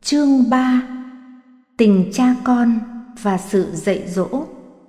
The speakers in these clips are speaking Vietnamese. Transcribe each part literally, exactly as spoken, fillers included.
Chương ba. Tình cha con và sự dạy dỗ.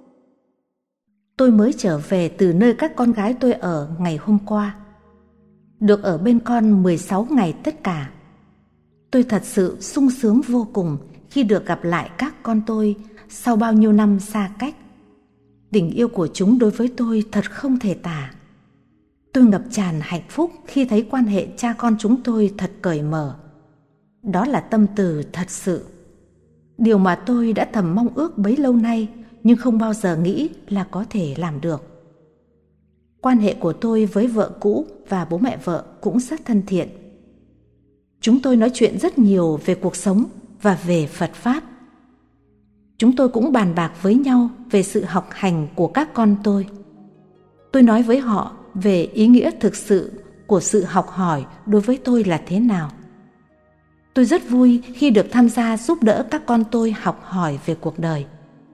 Tôi mới trở về từ nơi các con gái tôi ở ngày hôm qua. Được ở bên con mười sáu ngày tất cả. Tôi thật sự sung sướng vô cùng khi được gặp lại các con tôi sau bao nhiêu năm xa cách. Tình yêu của chúng đối với tôi thật không thể tả. Tôi ngập tràn hạnh phúc khi thấy quan hệ cha con chúng tôi thật cởi mở. Đó là tâm từ thật sự. Điều mà tôi đã thầm mong ước bấy lâu nay nhưng không bao giờ nghĩ là có thể làm được. Quan hệ của tôi với vợ cũ và bố mẹ vợ cũng rất thân thiện. Chúng tôi nói chuyện rất nhiều về cuộc sống và về Phật Pháp. Chúng tôi cũng bàn bạc với nhau về sự học hành của các con tôi. Tôi nói với họ về ý nghĩa thực sự của sự học hỏi đối với tôi là thế nào. Tôi rất vui khi được tham gia giúp đỡ các con tôi học hỏi về cuộc đời.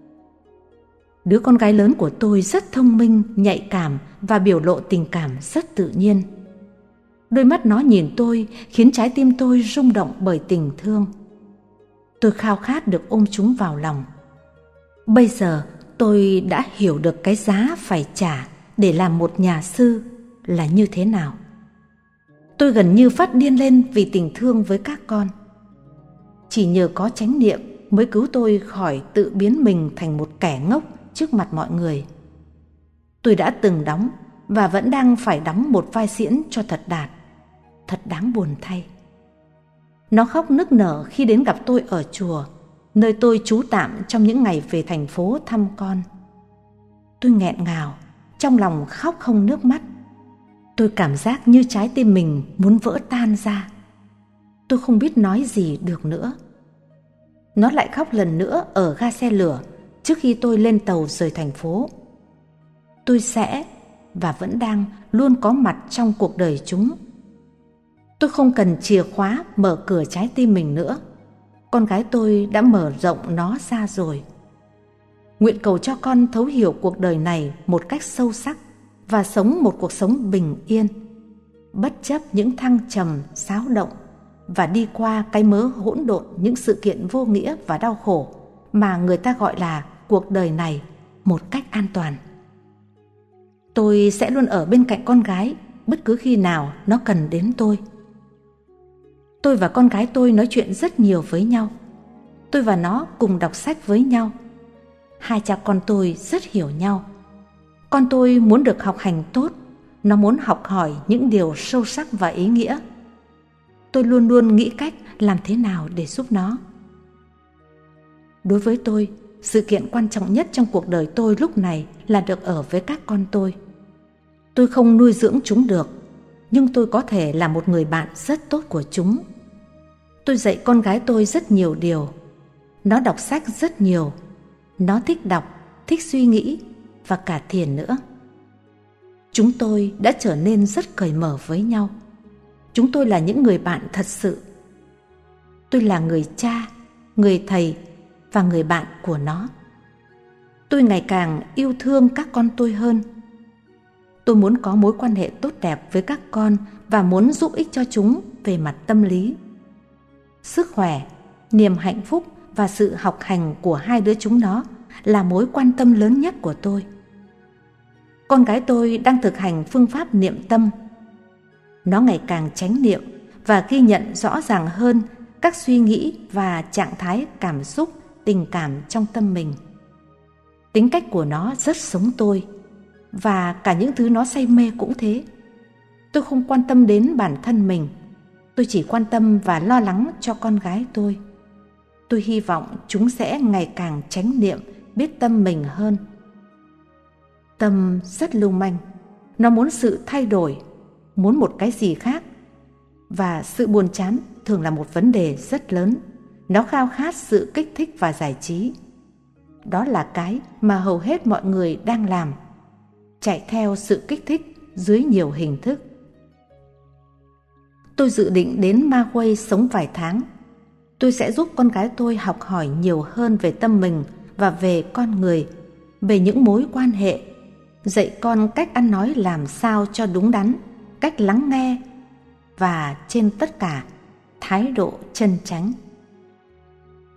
Đứa con gái lớn của tôi rất thông minh, nhạy cảm và biểu lộ tình cảm rất tự nhiên. Đôi mắt nó nhìn tôi khiến trái tim tôi rung động bởi tình thương. Tôi khao khát được ôm chúng vào lòng. Bây giờ tôi đã hiểu được cái giá phải trả để làm một nhà sư là như thế nào. Tôi gần như phát điên lên vì tình thương với các con. Chỉ nhờ có chánh niệm mới cứu tôi khỏi tự biến mình thành một kẻ ngốc trước mặt mọi người. Tôi đã từng đóng và vẫn đang phải đóng một vai diễn cho thật đạt. Thật đáng buồn thay. Nó khóc nức nở khi đến gặp tôi ở chùa, nơi tôi trú tạm trong những ngày về thành phố thăm con. Tôi nghẹn ngào, trong lòng khóc không nước mắt. Tôi cảm giác như trái tim mình muốn vỡ tan ra. Tôi không biết nói gì được nữa. Nó lại khóc lần nữa ở ga xe lửa trước khi tôi lên tàu rời thành phố. Tôi sẽ và vẫn đang luôn có mặt trong cuộc đời chúng. Tôi không cần chìa khóa mở cửa trái tim mình nữa. Con gái tôi đã mở rộng nó ra rồi. Nguyện cầu cho con thấu hiểu cuộc đời này một cách sâu sắc và sống một cuộc sống bình yên, bất chấp những thăng trầm, xáo động và đi qua cái mớ hỗn độn những sự kiện vô nghĩa và đau khổ mà người ta gọi là cuộc đời này một cách an toàn. Tôi sẽ luôn ở bên cạnh con gái bất cứ khi nào nó cần đến tôi. Tôi và con gái tôi nói chuyện rất nhiều với nhau. Tôi và nó cùng đọc sách với nhau. Hai cha con tôi rất hiểu nhau. Con tôi muốn được học hành tốt, nó muốn học hỏi những điều sâu sắc và ý nghĩa. Tôi luôn luôn nghĩ cách làm thế nào để giúp nó. Đối với tôi, sự kiện quan trọng nhất trong cuộc đời tôi lúc này là được ở với các con tôi. Tôi không nuôi dưỡng chúng được, nhưng tôi có thể là một người bạn rất tốt của chúng. Tôi dạy con gái tôi rất nhiều điều. Nó đọc sách rất nhiều. Nó thích đọc, thích suy nghĩ và cả thiền nữa. Chúng tôi đã trở nên rất cởi mở với nhau. Chúng tôi là những người bạn thật sự. Tôi là người cha, người thầy và người bạn của nó. Tôi ngày càng yêu thương các con tôi hơn. Tôi muốn có mối quan hệ tốt đẹp với các con và muốn giúp ích cho chúng về mặt tâm lý. Sức khỏe, niềm hạnh phúc và sự học hành của hai đứa chúng nó là mối quan tâm lớn nhất của tôi. Con gái tôi đang thực hành phương pháp niệm tâm. Nó ngày càng chánh niệm và ghi nhận rõ ràng hơn các suy nghĩ và trạng thái cảm xúc, tình cảm trong tâm mình. Tính cách của nó rất sống tôi, và cả những thứ nó say mê cũng thế. Tôi không quan tâm đến bản thân mình. Tôi chỉ quan tâm và lo lắng cho con gái tôi. Tôi hy vọng chúng sẽ ngày càng chánh niệm, biết tâm mình hơn. Tâm rất lưu manh. Nó muốn sự thay đổi, muốn một cái gì khác. Và sự buồn chán thường là một vấn đề rất lớn. Nó khao khát sự kích thích và giải trí. Đó là cái mà hầu hết mọi người đang làm. Chạy theo sự kích thích dưới nhiều hình thức. Tôi dự định đến Magway sống vài tháng. Tôi sẽ giúp con gái tôi học hỏi nhiều hơn về tâm mình và về con người, về những mối quan hệ, dạy con cách ăn nói làm sao cho đúng đắn, cách lắng nghe và trên tất cả, thái độ chân chánh.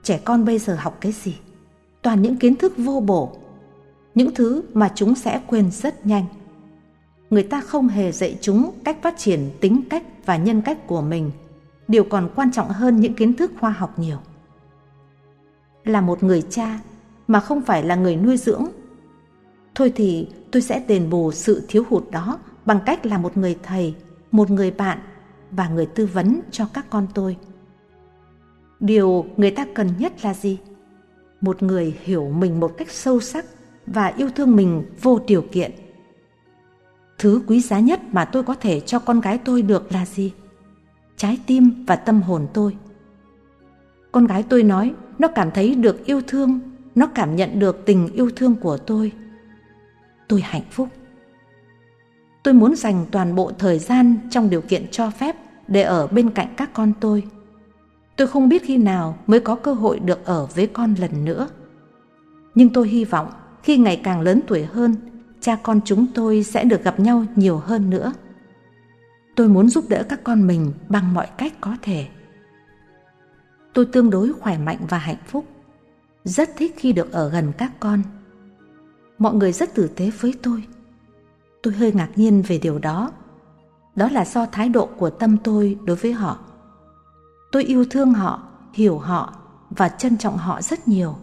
Trẻ con bây giờ học cái gì? Toàn những kiến thức vô bổ, những thứ mà chúng sẽ quên rất nhanh. Người ta không hề dạy chúng cách phát triển tính cách và nhân cách của mình. Điều còn quan trọng hơn những kiến thức khoa học nhiều. Là một người cha mà không phải là người nuôi dưỡng, thôi thì tôi sẽ đền bù sự thiếu hụt đó bằng cách là một người thầy, một người bạn và người tư vấn cho các con tôi. Điều người ta cần nhất là gì? Một người hiểu mình một cách sâu sắc và yêu thương mình vô điều kiện. Thứ quý giá nhất mà tôi có thể cho con gái tôi được là gì? Trái tim và tâm hồn tôi. Con gái tôi nói nó cảm thấy được yêu thương, nó cảm nhận được tình yêu thương của tôi. Tôi hạnh phúc. Tôi muốn dành toàn bộ thời gian trong điều kiện cho phép để ở bên cạnh các con tôi. Tôi không biết khi nào mới có cơ hội được ở với con lần nữa. Nhưng tôi hy vọng khi ngày càng lớn tuổi hơn, cha con chúng tôi sẽ được gặp nhau nhiều hơn nữa. Tôi muốn giúp đỡ các con mình bằng mọi cách có thể. Tôi tương đối khỏe mạnh và hạnh phúc, rất thích khi được ở gần các con. Mọi người rất tử tế với tôi. Tôi hơi ngạc nhiên về điều đó. Đó là do thái độ của tâm tôi đối với họ. Tôi yêu thương họ, hiểu họ và trân trọng họ rất nhiều.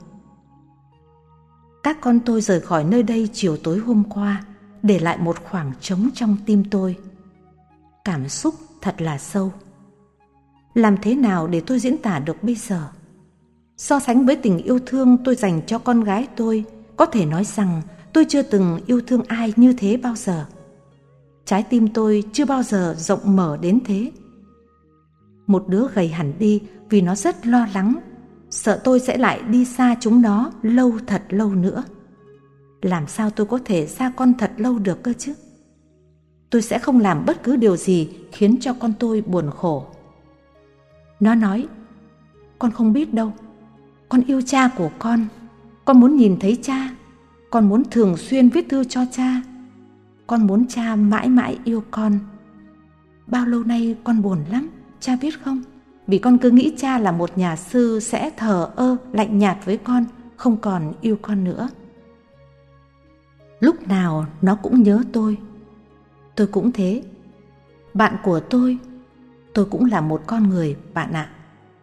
Các con tôi rời khỏi nơi đây chiều tối hôm qua, để lại một khoảng trống trong tim tôi. Cảm xúc thật là sâu. Làm thế nào để tôi diễn tả được bây giờ? So sánh với tình yêu thương tôi dành cho con gái tôi, có thể nói rằng tôi chưa từng yêu thương ai như thế bao giờ. Trái tim tôi chưa bao giờ rộng mở đến thế. Một đứa gầy hẳn đi vì nó rất lo lắng, sợ tôi sẽ lại đi xa chúng nó lâu thật lâu nữa. Làm sao tôi có thể xa con thật lâu được cơ chứ? Tôi sẽ không làm bất cứ điều gì khiến cho con tôi buồn khổ. Nó nói, con không biết đâu, con yêu cha của con, con muốn nhìn thấy cha, con muốn thường xuyên viết thư cho cha, con muốn cha mãi mãi yêu con. Bao lâu nay con buồn lắm, cha biết không? Vì con cứ nghĩ cha là một nhà sư sẽ thờ ơ, lạnh nhạt với con, không còn yêu con nữa. Lúc nào nó cũng nhớ tôi. Tôi cũng thế. Bạn của tôi, tôi cũng là một con người, bạn ạ.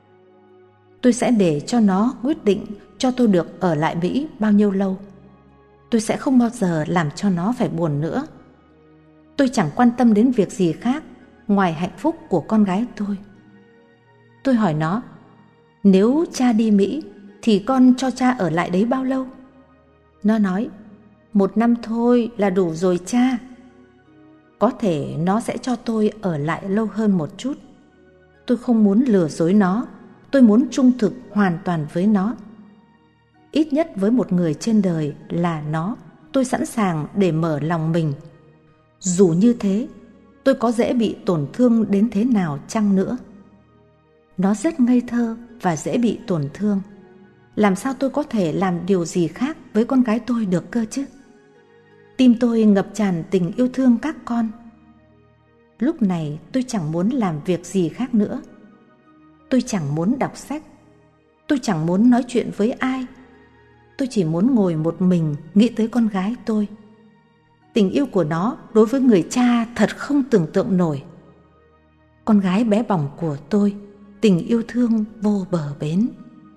Tôi sẽ để cho nó quyết định cho tôi được ở lại Mỹ bao nhiêu lâu. Tôi sẽ không bao giờ làm cho nó phải buồn nữa. Tôi chẳng quan tâm đến việc gì khác ngoài hạnh phúc của con gái tôi. Tôi hỏi nó, nếu cha đi Mỹ thì con cho cha ở lại đấy bao lâu? Nó nói, một năm thôi là đủ rồi cha. Có thể nó sẽ cho tôi ở lại lâu hơn một chút. Tôi không muốn lừa dối nó, tôi muốn trung thực hoàn toàn với nó. Ít nhất với một người trên đời là nó, tôi sẵn sàng để mở lòng mình. Dù như thế, tôi có dễ bị tổn thương đến thế nào chăng nữa. Nó rất ngây thơ và dễ bị tổn thương. Làm sao tôi có thể làm điều gì khác với con gái tôi được cơ chứ? Tim tôi ngập tràn tình yêu thương các con. Lúc này tôi chẳng muốn làm việc gì khác nữa. Tôi chẳng muốn đọc sách. Tôi chẳng muốn nói chuyện với ai. Tôi chỉ muốn ngồi một mình nghĩ tới con gái tôi. Tình yêu của nó đối với người cha thật không tưởng tượng nổi. Con gái bé bỏng của tôi, tình yêu thương vô bờ bến.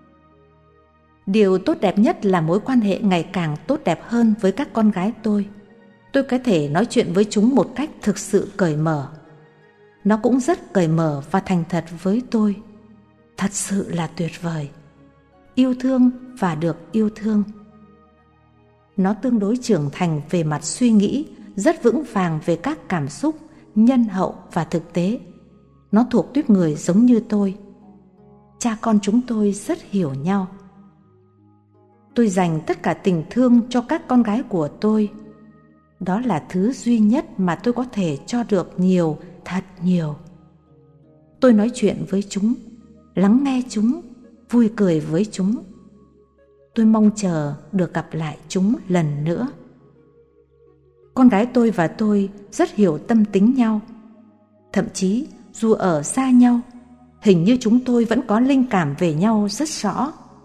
Điều tốt đẹp nhất là mối quan hệ ngày càng tốt đẹp hơn với các con gái tôi. Tôi có thể nói chuyện với chúng một cách thực sự cởi mở. Nó cũng rất cởi mở và thành thật với tôi. Thật sự là tuyệt vời. Yêu thương và được yêu thương. Nó tương đối trưởng thành về mặt suy nghĩ, rất vững vàng về các cảm xúc, nhân hậu và thực tế. Nó thuộc tuýp người giống như tôi. Cha con chúng tôi rất hiểu nhau. Tôi dành tất cả tình thương cho các con gái của tôi. Đó là thứ duy nhất mà tôi có thể cho được nhiều, thật nhiều. Tôi nói chuyện với chúng, lắng nghe chúng, vui cười với chúng. Tôi mong chờ được gặp lại chúng lần nữa. Con gái tôi và tôi rất hiểu tâm tính nhau. Thậm chí dù ở xa nhau, hình như chúng tôi vẫn có linh cảm về nhau rất rõ.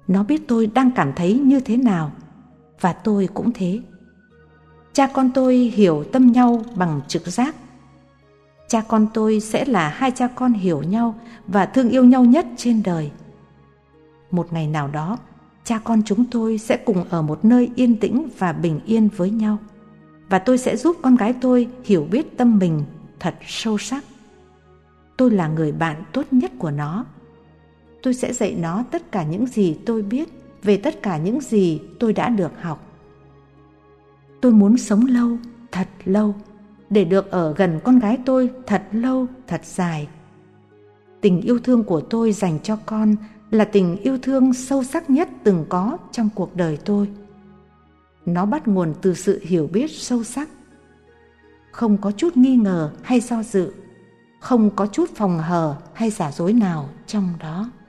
Nó biết tôi đang cảm thấy như thế nào, và tôi cũng thế. Cha con tôi hiểu tâm nhau bằng trực giác. Cha con tôi sẽ là hai cha con hiểu nhau và thương yêu nhau nhất trên đời. Một ngày nào đó, cha con chúng tôi sẽ cùng ở một nơi yên tĩnh và bình yên với nhau, và tôi sẽ giúp con gái tôi hiểu biết tâm mình thật sâu sắc. Tôi là người bạn tốt nhất của nó. Tôi sẽ dạy nó tất cả những gì tôi biết về tất cả những gì tôi đã được học. Tôi muốn sống lâu, thật lâu, để được ở gần con gái tôi thật lâu, thật dài. Tình yêu thương của tôi dành cho con là tình yêu thương sâu sắc nhất từng có trong cuộc đời tôi. Nó bắt nguồn từ sự hiểu biết sâu sắc. Không có chút nghi ngờ hay do dự, không có chút phòng hờ hay giả dối nào trong đó.